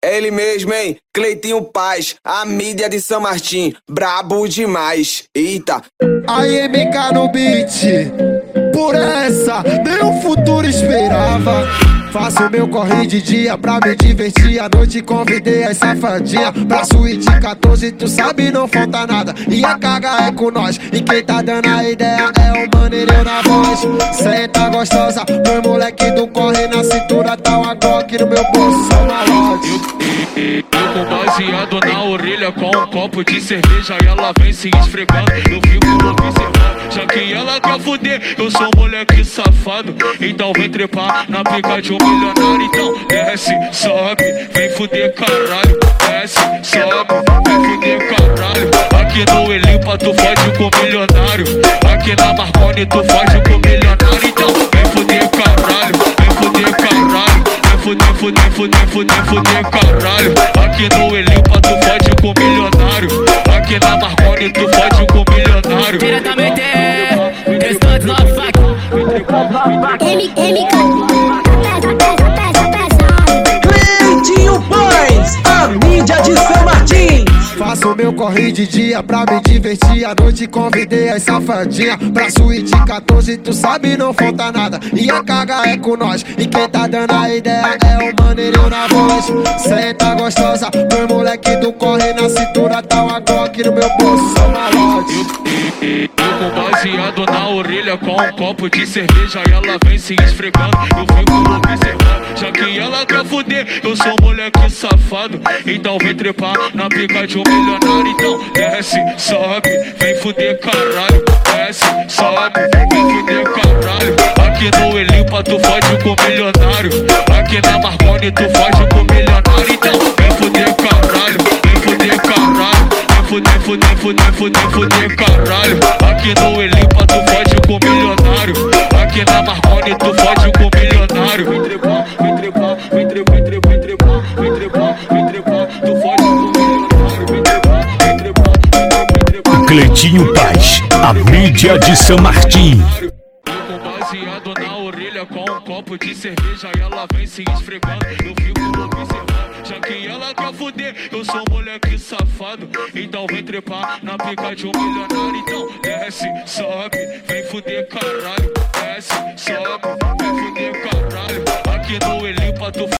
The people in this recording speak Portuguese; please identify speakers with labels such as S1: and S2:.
S1: É ele mesmo, hein? Cleitinho Paz, a mídia de São Martin, brabo demais. Eita.
S2: Aí MK no beat, por essa nenhum futuro esperava. Faço meu corre de dia pra me divertir. À noite convidei as safadinhas pra suíte 14, tu sabe não falta nada. E a carga é com nós, e quem tá dando a ideia é o maneirão na voz. Senta gostosa, dois moleque do corre na cintura, tá uma Glock no meu bolso, só malote.
S3: Eu com baseado na orelha com um copo de cerveja e ela vem se esfregando. Eu fico observando, já que ela quer fuder, eu sou moleque safado. Então vem trepar na pica de um milionário. Então desce, sobe, vem fuder caralho. Desce, sobe, vem fuder caralho. Aqui no Elimpa tu fode com milionário. Aqui na Marconi tu fode com milionário. Então vem fuder caralho, vem fuder caralho. Fuder caralho. Aqui no Elimpa tu fode com milionário. Aqui na Marconi tu fode com milionário.
S4: Diretamente Restante na faca.
S5: Cleitinho Paz, a mídia de São Martin.
S2: Faço meu corre de dia pra me divertir. À noite convidei as safadinhas pra suíte 14, tu sabe não falta nada. E a carga é com nós, e quem tá dando a ideia é o maneirão na voz. Senta gostosa, dois moleque do corre na cintura, tá uma Glock no meu bolso, só malote.
S3: Eu com baseado na orelha com um copo de cerveja e ela vem se esfregando. Eu fico observando, já que ela quer fuder, eu sou moleque safado. Então vem trepar na pica de um milionário. Então desce, sobe, vem fuder caralho. Desce, sobe, vem fuder caralho. Aqui no Elimpa tu fode com milionário. Aqui na Marconi tu fode com milionário. Então vem fuder caralho, vem fuder caralho. Fuder caralho. Aqui no Elimpa tu fode com milionário. Aqui na Marconi tu fode com milionário. Vem trepar, vem trepar, vem trepar, vem trepar, vem trepar, vem trepar, vem trepar. Tu fode com milionário. Vem trepar, vem trepar, vem trepar.
S6: Cleitinho Paz, a mídia de São Martin.
S3: Baseado na orelha com um copo de cerveja e ela vem se esfregando. Eu fico observando, já que ela quer fuder, eu sou moleque safado. Então vem trepar na pica de um milionário. Então desce, sobe, vem fuder caralho. Desce, sobe, vem fuder caralho. Aqui no Elimpa tu